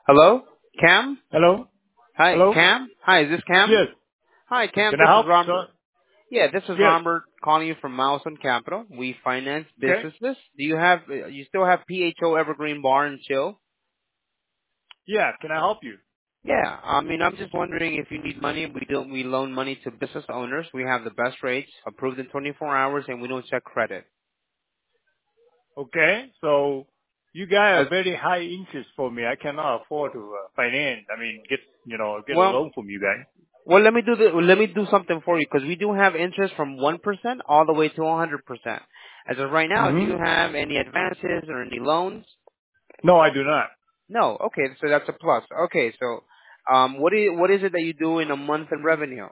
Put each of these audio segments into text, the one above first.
Hello? Cam? Hello? Hi, Hello? Cam? Hi, is this Cam? Yes. Hi, Cam. Can I This is help, Robert. sir? Yeah, this is Yes. Robert calling you from Milestone Capital. We finance Okay. businesses. You still have PHO Evergreen Bar and Chill? Yeah. Can I help you? Yeah, I mean, I'm just wondering if you need money. We loan money to business owners. We have the best rates, approved in 24 hours, and we don't check credit. Okay. So you guys As are very high interest for me. I cannot afford to finance. I mean, get a well, loan from you guys. let me do something for you because we do have interest from 1% all the way to 100%. As of right now, do Mm-hmm. you have any advances or any loans? No, I do not. No. Okay, so that's a plus. Okay, so what is it that you do in a month in revenue?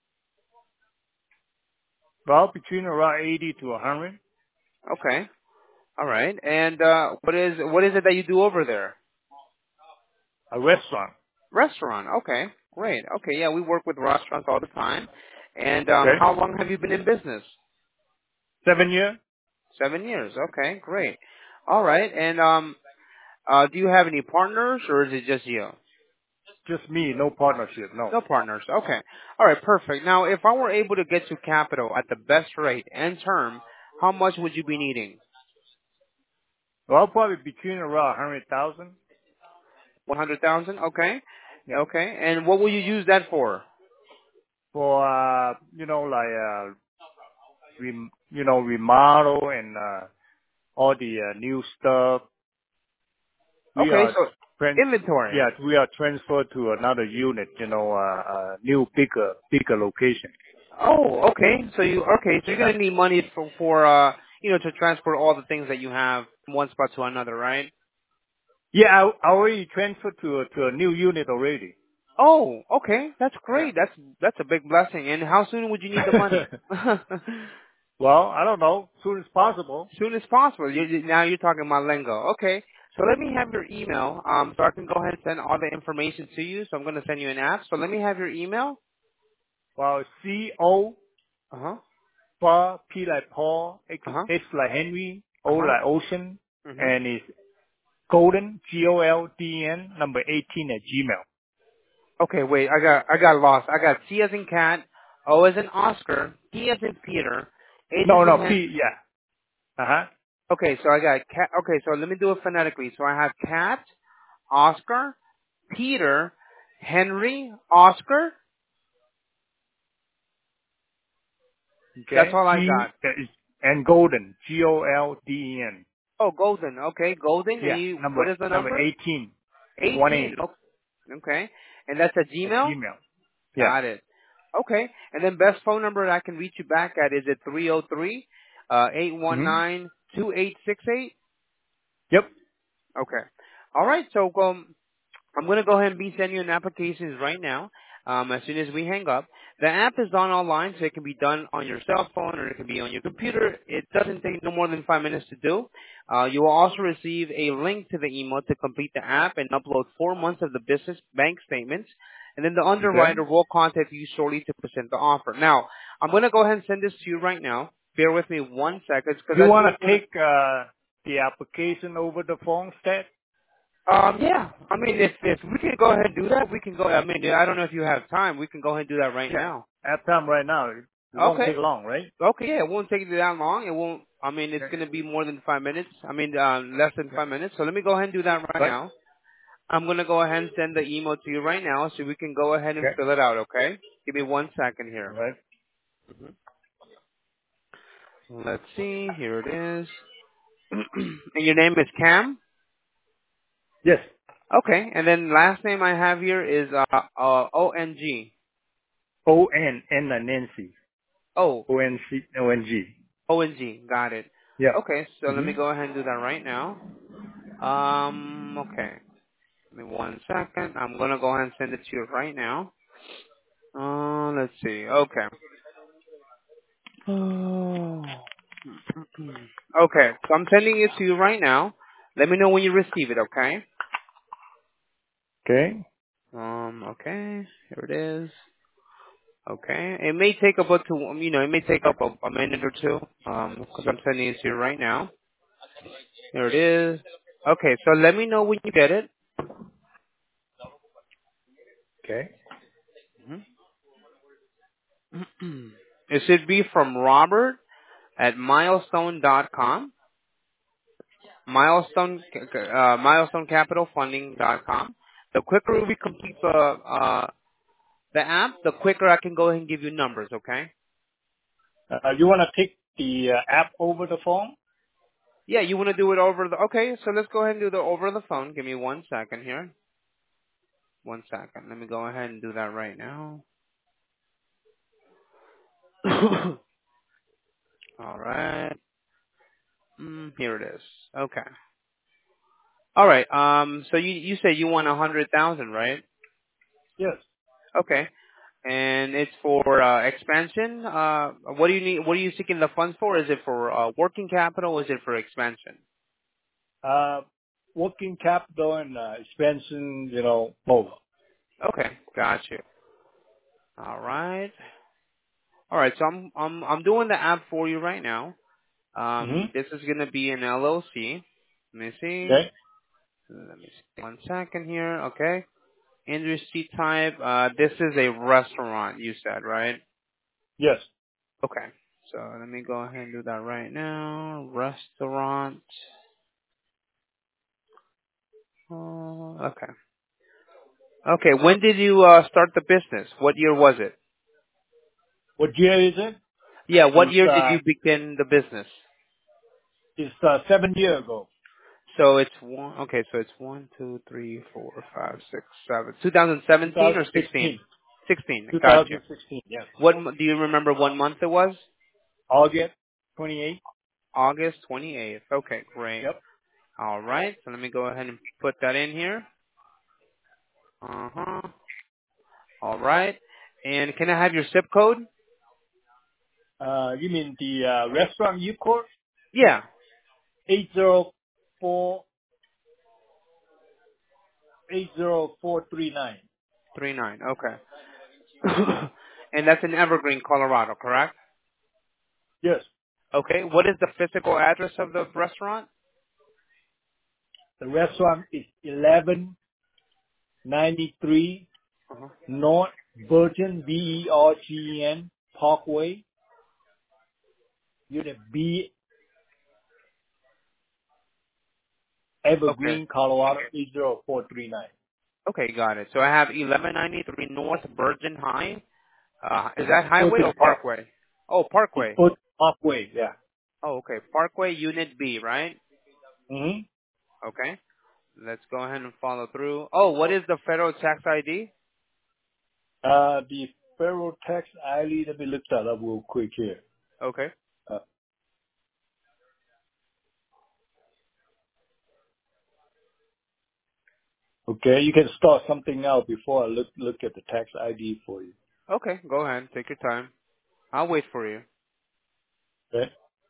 Well, between around 80 to 100. Okay. All right. And what is it that you do over there? A restaurant. Restaurant. Okay. Great. Okay, yeah, we work with restaurants all the time. And Okay. how long have you been in business? 7 years? 7 years. Okay, great. All right. And do you have any partners or is it just you? Just me. No partnership. No. No partners. Okay. All right, perfect. Now, if I were able to get you capital at the best rate and term, how much would you be needing? Well, probably between around 100,000. 100,000. Okay. Yeah. Okay. And what will you use that for? For, remodel and, all the new stuff. We Okay, are so inventory. we are transferred to another unit, new bigger location. Oh, okay. So you're gonna need money for to transport all the things that you have from one spot to another, right? Yeah, I already transferred to a new unit already. Oh, okay. That's Yeah. great. That's a big blessing. And how soon would you need the money? Well, I don't know, soon as possible. Soon as possible. Now you're talking my lingo. Okay. So let me have your email, so I can go ahead and send all the information to you. So I'm going to send you an app. So let me have your email. Well, CO Uh huh. for P like Paul, Uh huh. H like Henry, O Uh huh. like Ocean, Mhm. and it's Golden GOLDEN number 18 at Gmail. Okay. Wait. I got lost. I got C as in cat, O as in Oscar, P as in Peter, H as No, in no, hen. P, yeah. Uh huh. Okay. So I got cat. Okay. So let me do it phonetically. So I have cat, Oscar, Peter, Henry, Oscar. That's Okay. all I got. And Golden, GOLDEN. Oh, golden. Okay, golden. And Yeah, what is the number number? 18, 18. 18 Okay. And that's a at Gmail? Gmail. Yeah. Got it. Okay. And then best phone number that I can reach you back at is it 303 Hmm. 819 2868? Yep. Okay. All right. So I'm going to go ahead and be sending you an applications right now. As soon as we hang up, the app is done online, so it can be done on your cell phone or it can be on your computer. It doesn't take no more than 5 minutes to do. You will also receive a link to the email to complete the app and upload 4 months of the business bank statements. And then the Okay. underwriter will contact you shortly to present the offer. Now, I'm going to go ahead and send this to you right now. Bear with me 1 second because You I want do to want to. take the application over the phone, Stat? Yeah. I mean, if we can go ahead and do that, we can go. I mean, I don't know if you have time. We can go ahead and do that right Yeah. now. I have time right now. It won't Okay. take long, right? Okay. Yeah, it won't take you that long. It won't. I mean, it's Okay. going to be more than 5 minutes. I mean, less than Okay. 5 minutes. So let me go ahead and do that right Right. now. I'm going to go ahead and send the email to you right now, so we can go ahead and Okay. fill it out. Okay. Give me 1 second All here. right. Let's see. Here it is. And your name is Cam. Yes. Okay. And then last name I have here is ONG. O-N, like Nancy. Oh, O-N-C, O-N-G. ONG. Got it. Yeah. Okay. So let Mm-hmm. me go ahead and do that right now. Okay. Give me 1 second. I'm gonna go ahead and send it to you right now. Let's see. Okay. Oh. Okay. So I'm sending it to you right now. Let me know when you receive it. Okay. Okay. Okay. Here it is. Okay. It may take about it may take up a minute or two. Because I'm sending it to you right now. Here it is. Okay. So let me know when you get it. Okay. Mhm. It should be from Robert at milestone.com, milestonecapitalfunding.com. The quicker we complete the app, the quicker I can go ahead and give you numbers, okay? You want to take the app over the phone? Yeah, you want to do it over the, okay, so let's go ahead and do the over the phone. Give me 1 second here. 1 second. Let me go ahead and do that right now. All right. Here it is. Okay. All right. So you say you want 100,000, right? Yes. Okay. And it's for expansion. What do you need? What are you seeking the funds for? Is it for working capital? Or is it for expansion? Working capital and expansion, both. Okay, got you. All right. All right. So I'm doing the app for you right now. Mm-hmm. This is gonna be an LLC. Let me see. Okay. Let me see. 1 second here. Okay. Industry type. This is a restaurant. You said right? Yes. Okay. So let me go ahead and do that right now. Restaurant. Okay. Okay. When did you start the business? What year was it? What year is it? Yeah. What It's year did you begin the business? 7 years ago. So it's one. Okay. So it's 1, 2, 3, 4, 5, 6, 7. 2017 or 16? 2016. 16. Got you. 2016. Yes. Do you remember what month it was? August 28th. August 28th. Okay. Great. Yep. All right. So let me go ahead and put that in here. Uh huh. All right. And can I have your zip code? You mean the restaurant you called? Yeah. 804 80439. 39. Okay. And that's in Evergreen, Colorado, correct? Yes. Okay. What is the physical address of the restaurant? The restaurant is 1193 Uh-huh. North Bergen, Bergen Parkway, Unit B, Okay. Evergreen, Colorado 80439. Okay, got it. So I have 1193 North Virgin High. Is that highway Bergen or Park. parkway? Oh, It's parkway. Bergen Parkway. Yeah. Oh, okay. Parkway Unit B, right? Mm-hmm. Okay. Let's go ahead and follow through. Oh, what is the federal tax ID? The federal tax ID, let me look that up real quick here. Okay. Uh, okay, you can start something now before I look at the tax ID for you. Okay, go ahead. Take your time. I'll wait for you. Okay.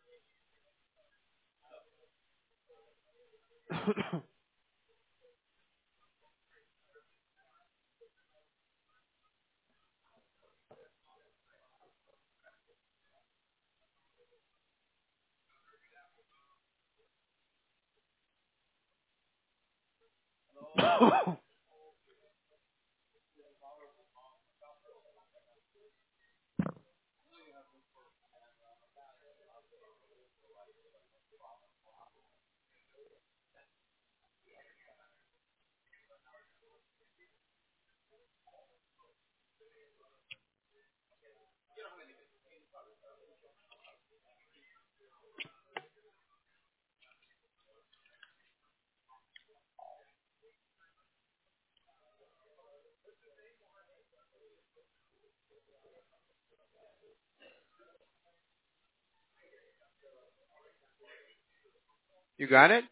You got it?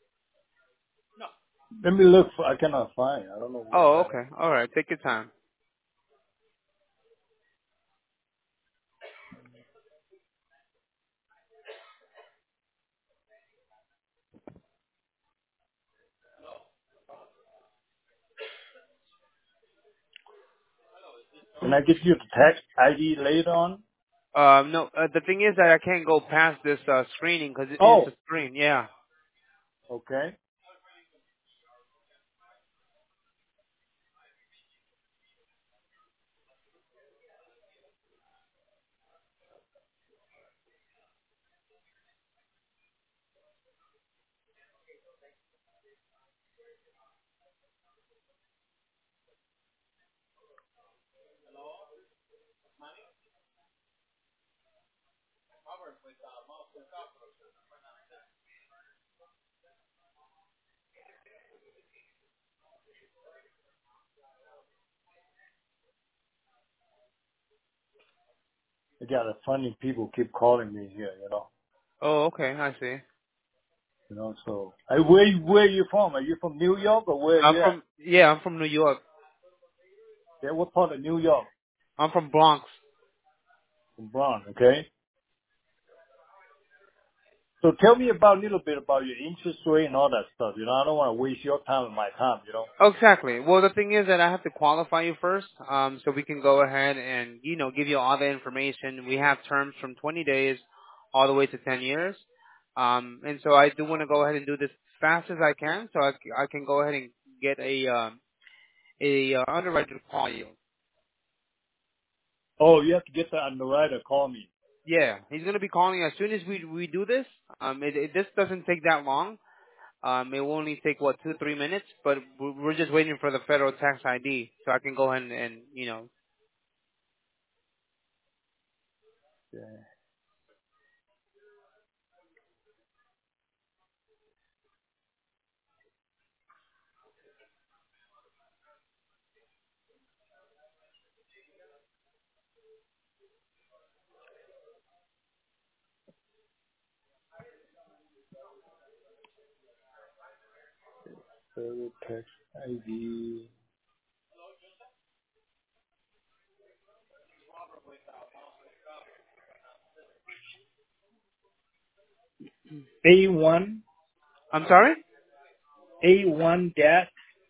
Let me look for, I cannot find, I don't know where Oh, I got it. okay. All right. Take your time. Can I give you the tax ID later on? No, the thing is that I can't go past this screening because it is Oh, a screen. Yeah. okay. I got a funny people keep calling me here, you know. Oh, okay, I see. You know, so where are you from? Are you from New York or where are you at? I'm from New York. Yeah, what part of New York? I'm from Bronx. From Bronx, okay? So tell me about a little bit about your interest rate and all that stuff. You know, I don't want to waste your time and my time, you know. Oh, exactly. Well, the thing is that I have to qualify you first, so we can go ahead and, give you all the information. We have terms from 20 days all the way to 10 years. And so I do want to go ahead and do this fast as I can, so I can go ahead and get a underwriter to call you. Oh, you have to get the underwriter to call me. Yeah, he's going to be calling as soon as we do this. This doesn't take that long. It will only take, 2-3 minutes, but we're just waiting for the federal tax ID, so I can go ahead and. Yeah. Federal tax ID. A1, I'm sorry? A1 dash,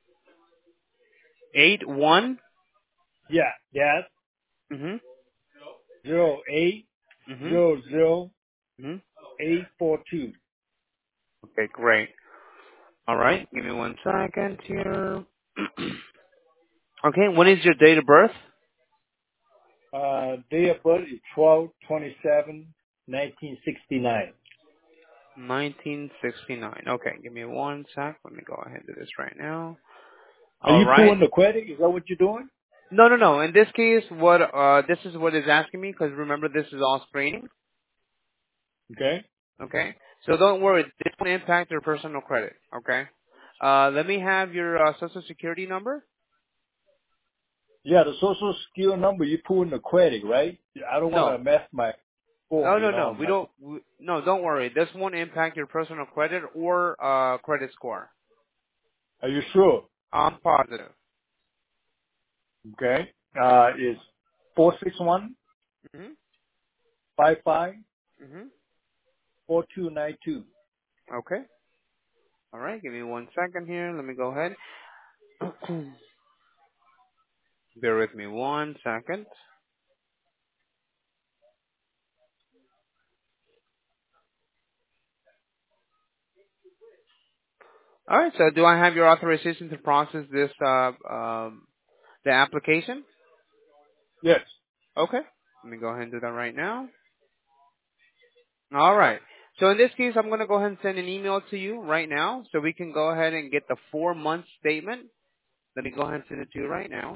8-1? yeah, dash, Mm-hmm. 08, Mm-hmm. 00, Mm-hmm. 842. Okay, great. All right, give me 1 second here. Okay, when is your date of birth? Date of birth is 12/27/1969. 1969. Okay, give me 1 sec. Let me go ahead and do this right now. Are All you right. pulling the credit? Is that what you're doing? No, no, no. In this case, this is what it's asking me, because remember, this is all screening. Okay. Okay? So don't worry. This won't impact your personal credit. Okay? Let me have your social security number. Yeah, the social security number you pull in the credit, right? I don't want No. to mess my Oh, score, you no, know. no. No, don't worry. This won't impact your personal credit or credit score. Are you sure? I'm positive. Okay. Is 461 Mhm. 55 Mhm. 4292. Okay. All right. Give me 1 second here. Let me go ahead. Bear with me 1 second. All right. So do I have your authorization to process this the application? Yes. Okay. Let me go ahead and do that right now. All right. So in this case, I'm going to go ahead and send an email to you right now, so we can go ahead and get the 4-month statement. Let me go ahead and send it to you right now,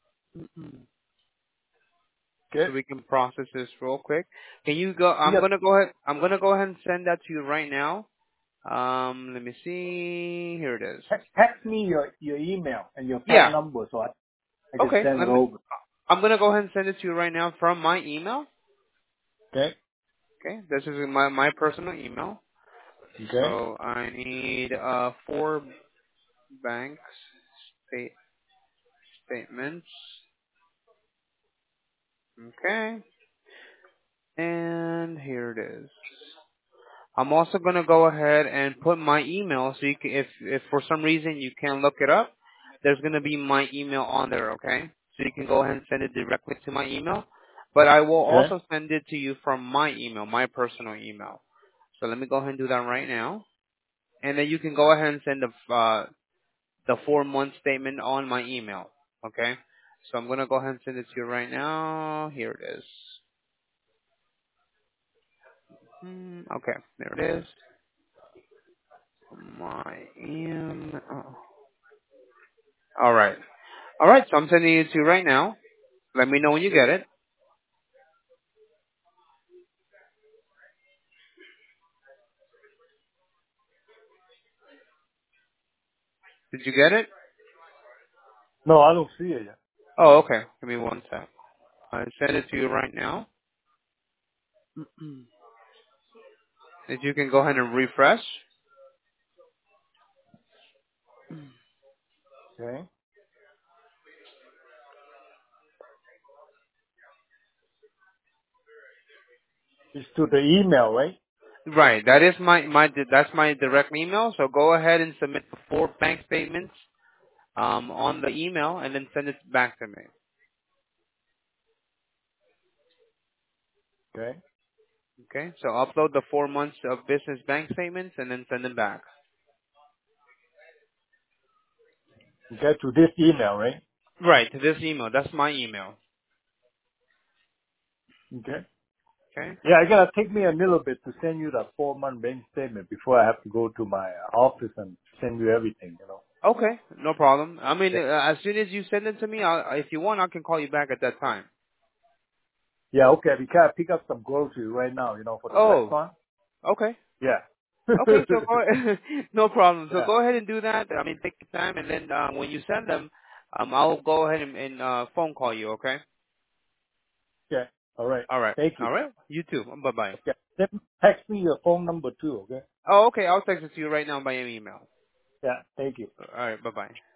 Okay. so we can process this real quick. Can you go? I'm Yeah. going to go ahead. I'm going to go ahead and send that to you right now. Let me see. Here it is. Text me your email and your phone Yeah. number so I can Okay. send it over. I'm going to go ahead and send it to you right now from my email. Okay. Okay. This is my personal email. Okay. So I need 4 bank statements. Okay. And here it is. I'm also going to go ahead and put my email, so you can, if for some reason you can't look it up, there's going to be my email on there, okay? So you can go ahead and send it directly to my email. But I will Okay. also send it to you from my email, my personal email. So let me go ahead and do that right now. And then you can go ahead and send the 4-month statement on my email, okay? So I'm going to go ahead and send it to you right now. Here it is. Okay, there it is. My email. All right. All right, so I'm sending it to you right now. Let me know when you get it. Did you get it? No, I don't see it yet. Oh, okay. Give me one sec. I sent it to you right now. If you can go ahead and refresh. Okay. It's to the email, right? Right. That is that's my direct email. So go ahead and submit the 4 bank statements on the email and then send it back to me. Okay. Okay. So upload the 4 months of business bank statements and then send them back. Okay, to this email, right? Right. To this email. That's my email. Okay. Okay. Yeah, it gotta take me a little bit to send you the 4-month bank statement before I have to go to my office and send you everything, you know. Okay. No problem. I mean, Yeah, as soon as you send it to me, if you want, I can call you back at that time. yeah, okay, we gotta pick up some groceries right now, you know, for the Oh. restaurant. Okay. Yeah. Okay, so go no problem. So Yeah. go ahead and do that. I mean, take your time, and then when you send them, I'll go ahead and phone call you. Okay. Okay. All right. All right. Thank you. All right. You too. Bye bye. Okay. Then text me your phone number too, okay? Oh, okay. I'll text it to you right now by email. Yeah. Thank you. All right. Bye bye.